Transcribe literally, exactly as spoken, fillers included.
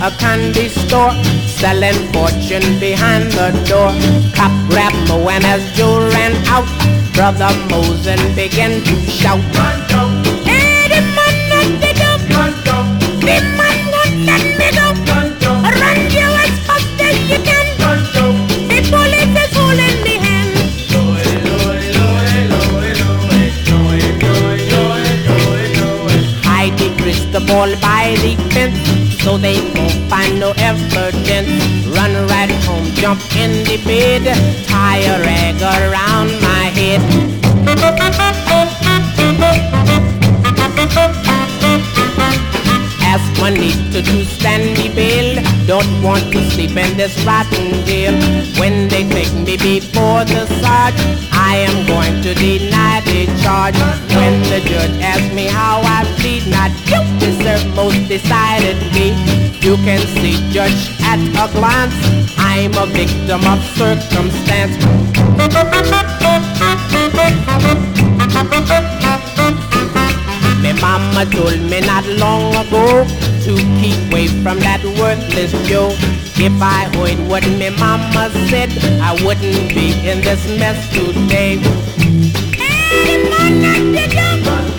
a candy store, selling fortune behind the door. Cop grabbed me when as Joe ran out. Brother Mosen began to shout, hey, the man not the dog. The man won't let me go. Run you as fast as you can. The bullet is holding me hand. Hide the crystal ball by the fence, so they won't find no evidence. Run right home, jump in the bed, tie a rag around my head. Ask Juanita to stand me bail. Don't want to sleep in this rotten jail. When they take me before the sarge, I am going to deny the charge. When the judge asks me how I plead not guilty, sir, most decidedly. You can see, judge, at a glance, I'm a victim of circumstance. My mama told me not long ago to keep away from that worthless Joe. If I heard what my mama said, I wouldn't be in this mess today. Hey, man, not the